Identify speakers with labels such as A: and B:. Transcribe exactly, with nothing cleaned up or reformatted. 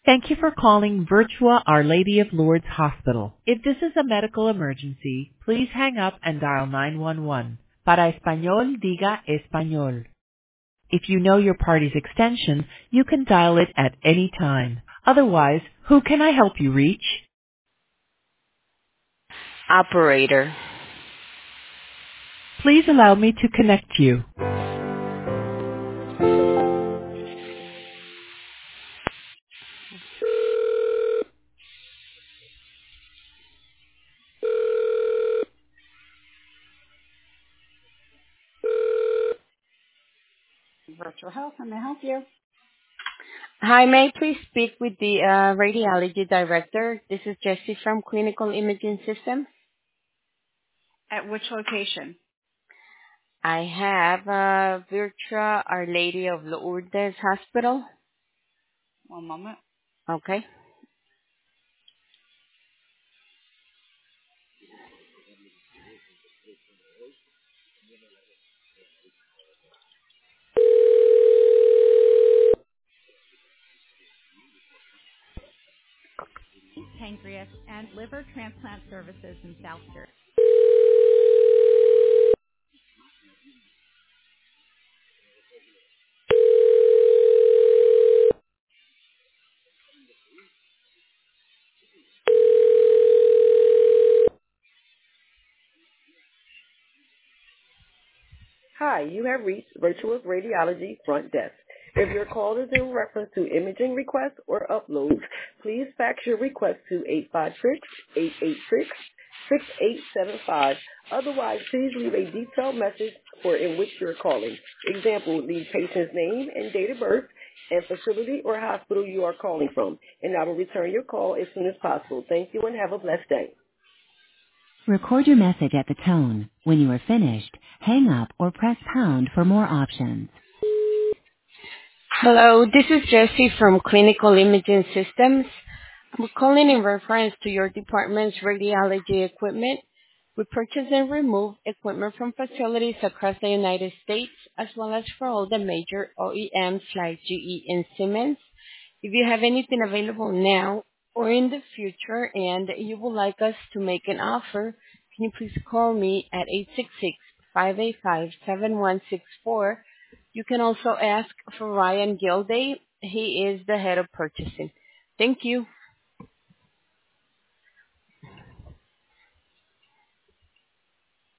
A: Thank you for calling Virtua Our Lady of Lourdes Hospital. If this is a medical emergency, please hang up and dial nine one one. Para español, diga español. If you know your party's extension, you can dial it at any time. Otherwise, who can I help you reach?
B: Operator.
A: Please allow me to connect you. Virtual Health, can I help you?
B: Hi, may I please speak with the uh, radiology director? This is Jessie from Clinical Imaging System.
A: At which location?
B: I have uh, Virtua Our Lady of Lourdes Hospital.
A: One moment.
B: Okay.
C: Pancreas, and liver transplant services in South Jersey.
D: Hi, you have reached Virtuous Radiology Front Desk. If your call is in reference to imaging requests or uploads, please fax your request to eight five six, eight eight six, six eight seven five. Otherwise, please leave a detailed message for in which you're calling. Example, leave patient's name and date of birth and facility or hospital you are calling from, and I will return your call as soon as possible. Thank you and have a blessed day.
E: Record your message at the tone. When you are finished, hang up or press pound for more options.
B: Hello, this is Jessie from Clinical Imaging Systems. I'm calling in reference to your department's radiology equipment. We purchase and remove equipment from facilities across the United States, as well as for all the major O E Ms like G E and Siemens. If you have anything available now or in the future and you would like us to make an offer, can you please call me at eight six six, five eight five, seven one six four. You can also ask for Ryan Gilday. He is the head of purchasing. Thank you.